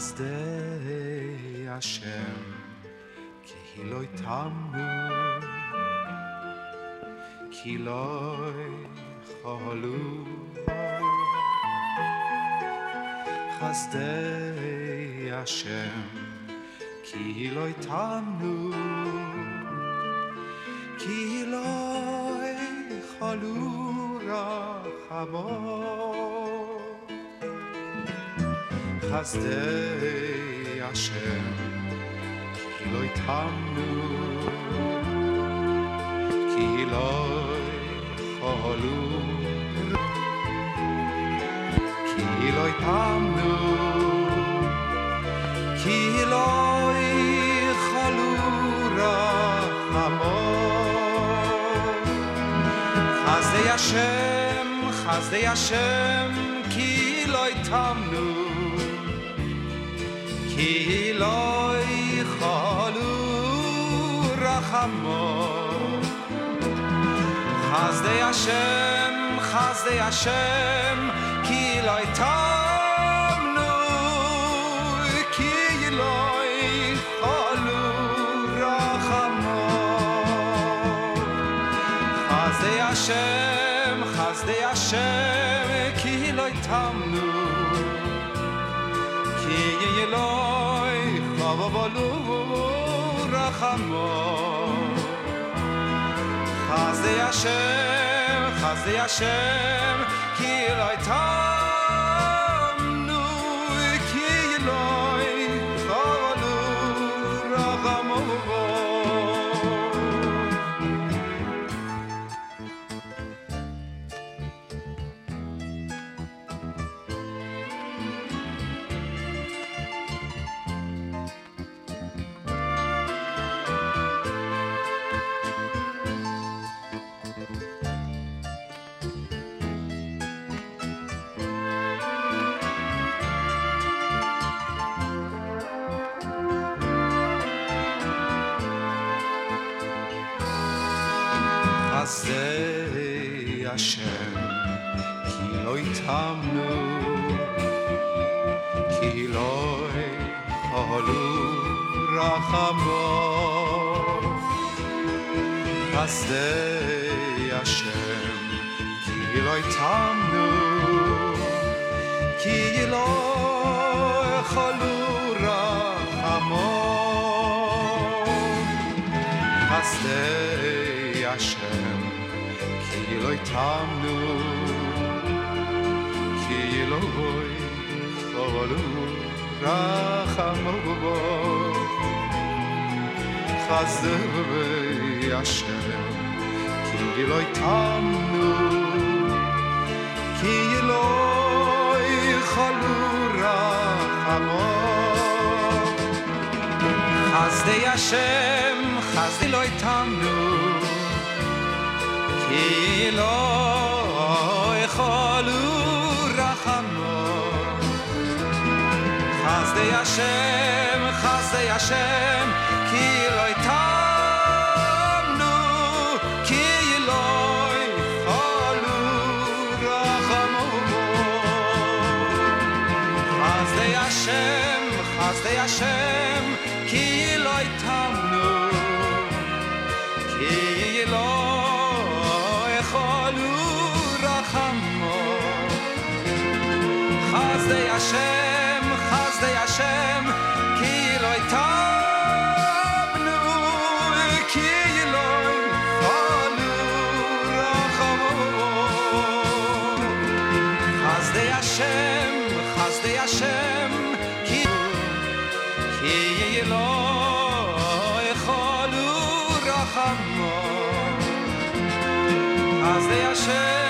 חסדי השם כי לא יתמנו כי לא יחלו חסדי השם כי לא יתמנו כי לא יחלו רחמו חסדי השם כי לא יתמנו כי לא יחלו כי לא יתמנו כי לא יחלו רחמו חסדי השם כי לא יתמנו כי לא יחלו רחמו חסדי השם כי לא יתמנו כי לא יחלו רחמו חסדי השם כי לא יתמנו כי לא יחלו רחמו חסדי השם כי לא יתמנו כי לא יחלו רחמו חסדי השם כי לא יתמנו כי לא יחלו רחמו חסדי השם כי לא יתמנו כי לא יחלו רחמו חסדי השם כי לא יתמנו כי לא יחלו רחמו חסדי השם כי לא יתמנו כי לא יחלו רחמו חסדי השם לא יתמנו כי לא יחלו רחמו חסדי השם כי לא יתמנו כי לא יחלו רחמו חסדי השם כי לא יתמנו כי לא יחלו רחמו חסדי השם כי לא יתמנו כי לא יחלו רחמו חסדי השם כי לא יחלו רחמו חסדי השם